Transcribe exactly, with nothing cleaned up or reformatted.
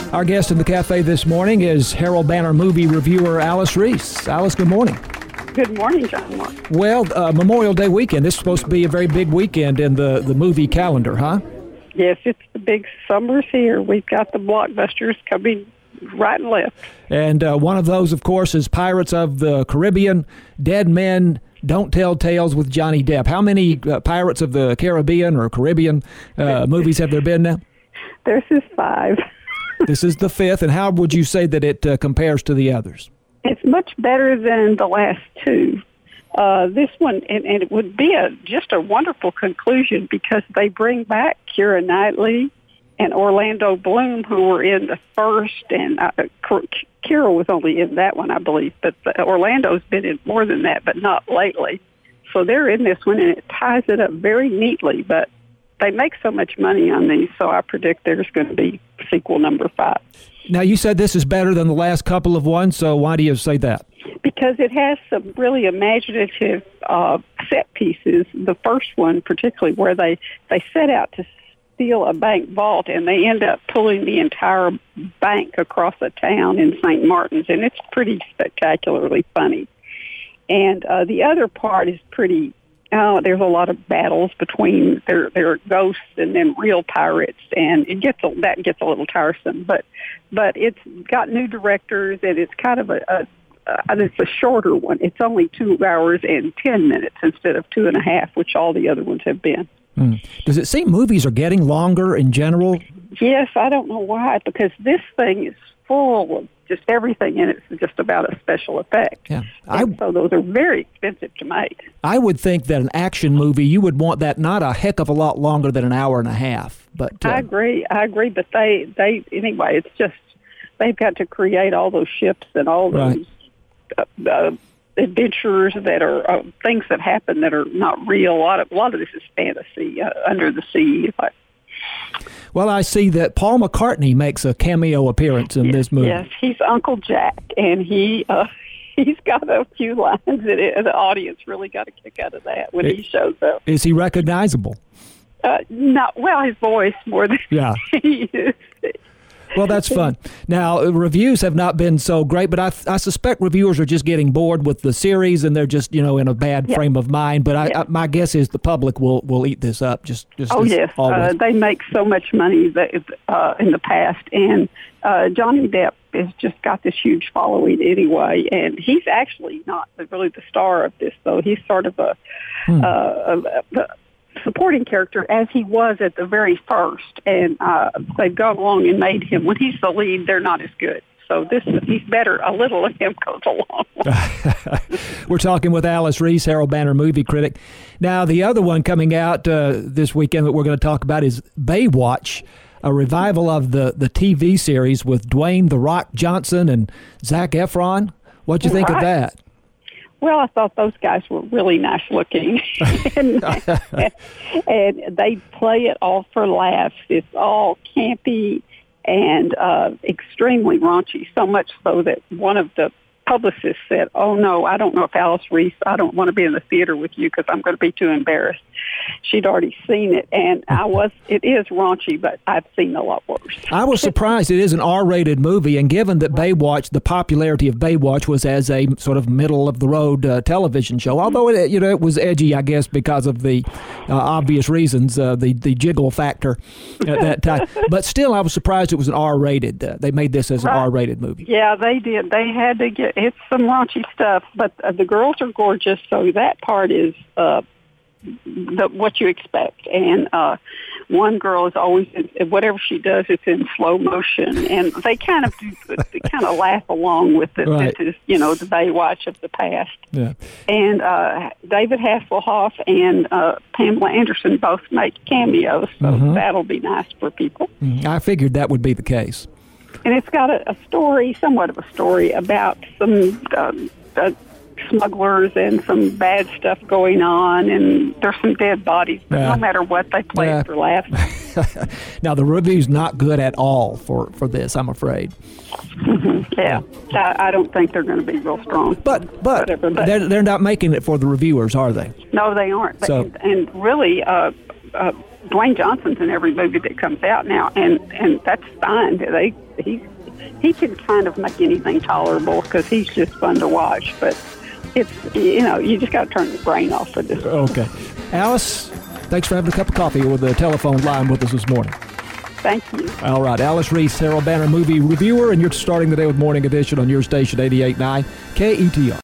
Our guest in the cafe this morning is Herald Banner movie reviewer Alice Reese. Alice, good morning. Good morning, John Moore. Well, uh, Memorial Day weekend. This is supposed to be a very big weekend in the, the movie calendar, huh? Yes, it's the big summer's here. We've got the blockbusters coming right and left. And uh, one of those, of course, is Pirates of the Caribbean, Dead Men Don't Tell Tales with Johnny Depp. How many uh, Pirates of the Caribbean or Caribbean uh, movies have there been now? There's is five. This is the fifth, and how would you say that it uh, compares to the others? It's much better than the last two. Uh, this one, and, and it would be a just a wonderful conclusion because they bring back Keira Knightley and Orlando Bloom, who were in the first, and uh, Keira was only in that one, I believe, but Orlando's been in more than that, but not lately. So they're in this one, and it ties it up very neatly, but they make so much money on these, so I predict there's going to be sequel number five. Now, you said this is better than the last couple of ones, so why do you say that? Because it has some really imaginative uh, set pieces. The first one, particularly, where they, they set out to steal a bank vault, and they end up pulling the entire bank across a town in Saint Martin's, and it's pretty spectacularly funny. And uh, the other part is pretty... Uh, there's a lot of battles between their their ghosts and then real pirates, and it gets a, that gets a little tiresome. But but it's got new directors, and it's kind of a, a uh, it's a shorter one. It's only two hours and ten minutes instead of two and a half, which all the other ones have been. Mm. Does it seem movies are getting longer in general? Yes, I don't know why, because this thing is full of just everything in it is just about a special effect. Yeah, I, so those are very expensive to make. I would think that an action movie, you would want that not a heck of a lot longer than an hour and a half. But uh, I agree, I agree. But they, they anyway, it's just they've got to create all those ships and all those right. uh, uh, adventures that are uh, things that happen that are not real. A lot of a lot of this is fantasy, uh, under the sea. Like, Well, I see that Paul McCartney makes a cameo appearance in yes, this movie. Yes, he's Uncle Jack, and he uh, he's got a few lines that it, the audience really got a kick out of that when it, he shows up. Is he recognizable? Uh, not well, his voice more than yeah. he is. Well, that's fun. Now, reviews have not been so great, but I, I suspect reviewers are just getting bored with the series, and they're just, you know, in a bad yeah. frame of mind. But I, yeah. I, my guess is the public will, will eat this up. Just, just oh yes, uh, they make so much money that uh, in the past, and uh, Johnny Depp has just got this huge following anyway, and he's actually not really the star of this, though. He's sort of a. Hmm. Uh, a, a supporting character as he was at the very first, and uh, they've gone along and made him, when he's the lead, they're not as good. So this he's better. A little of him goes a long way. We're talking with Alice Reese, Herald Banner movie critic. Now, the other one coming out uh, this weekend that we're going to talk about is Baywatch, a revival of the, the T V series with Dwayne "The Rock" Johnson and Zac Efron. What'd you think right. of that? Well, I thought those guys were really nice looking, and, and they play it all for laughs. It's all campy and uh, extremely raunchy, so much so that one of the publicist said, oh, no, I don't know if Alice Reese, I don't want to be in the theater with you because I'm going to be too embarrassed. She'd already seen it, and I was. It is raunchy, but I've seen a lot worse. I was surprised it is an R-rated movie, and given that Baywatch, the popularity of Baywatch was as a sort of middle-of-the-road uh, television show, although it, you know, it was edgy, I guess, because of the uh, obvious reasons, uh, the, the jiggle factor at that time. But still, I was surprised it was an R-rated. Uh, they made this as an right. R-rated movie. Yeah, they did. They had to get, it's some raunchy stuff, but uh, the girls are gorgeous, so that part is uh, the, what you expect. And uh, one girl is always, whatever she does, it's in slow motion, and they kind of do, they kind of laugh along with it. Right. This is, you know, the Baywatch of the past. Yeah. And uh, David Hasselhoff and uh, Pamela Anderson both make cameos, so mm-hmm. that'll be nice for people. Mm-hmm. I figured that would be the case. And it's got a, a story, somewhat of a story, about some um, uh, smugglers and some bad stuff going on, and there's some dead bodies, but yeah. no matter what, they play yeah. it for laughs. Now, the review's not good at all for, for this, I'm afraid. Mm-hmm. Yeah, I, I don't think they're going to be real strong. But but, Whatever, but they're, they're not making it for the reviewers, are they? No, they aren't. So, and, and really, uh, uh, Dwayne Johnson's in every movie that comes out now, and, and that's fine. They he he can kind of make anything tolerable because he's just fun to watch. But it's, you know, you just got to turn the brain off for this. Okay. Alice, thanks for having a cup of coffee with the telephone line with us this morning. Thank you. All right. Alice Reese, Harold Banner movie reviewer, and you're starting the day with Morning Edition on your station, eighty-eight point nine K E T R.